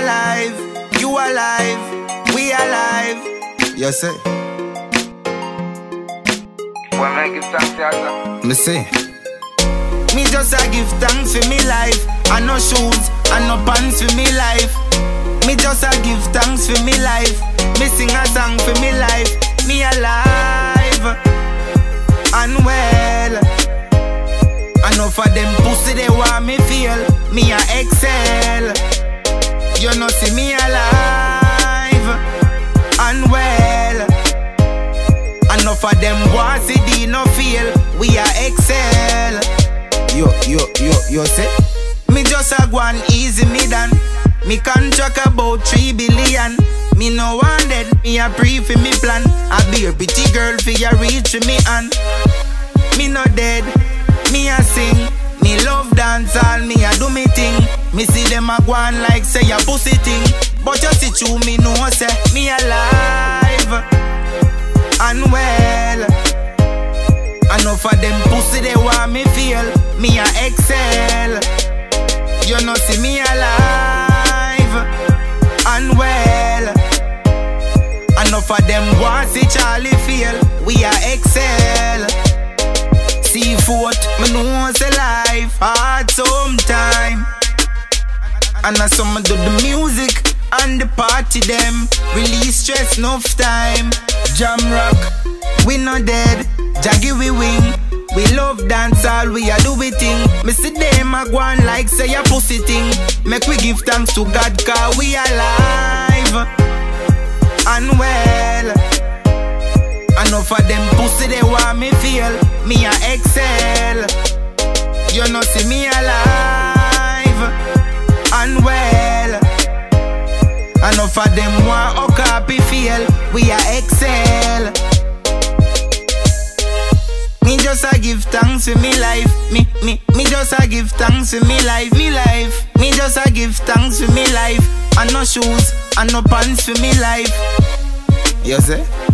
alive, you alive, we alive. You say? When I give thanks to Allah, Me say, me just a give thanks for me life. I no shoes, I no pants for me life. Me just a give thanks for me life. Me sing a song for me life. Me alive and well. I know for them pussy they want me feel. Me a excel. You know see me alive and well. I know for them want see they no feel. We a excel. Yo say? Me just a go on easy me done. Me contract about 3 billion. Me no want dead, me a pray for me plan. I be a pretty girl for ya reach me and me no dead, me a sing. Me love dance all, me a do me thing. Me see them a go on like say a pussy thing. But you see through me know say me alive and well. I know for them pussy they want me feel. Me a excel. You know see me alive and well. I know for them want see Charlie feel. We are excel. Seafood, me know say life hard sometime. And I some do the music and the party them. Release stress enough time. Jam rock, we no dead. Jaggy we wing. We love dance all, we a do we thing. Me see them a go on like say a pussy thing. Make we give thanks to God cause we alive and well. I know for them pussy they want me feel. Me a excel. You know see me alive and well. I know for them want a copy feel. We a excel. Me just a give thanks for me life. Me just a give thanks for me life. Me life. Me just a give thanks for me life. And no shoes, and no pants for me life. You say?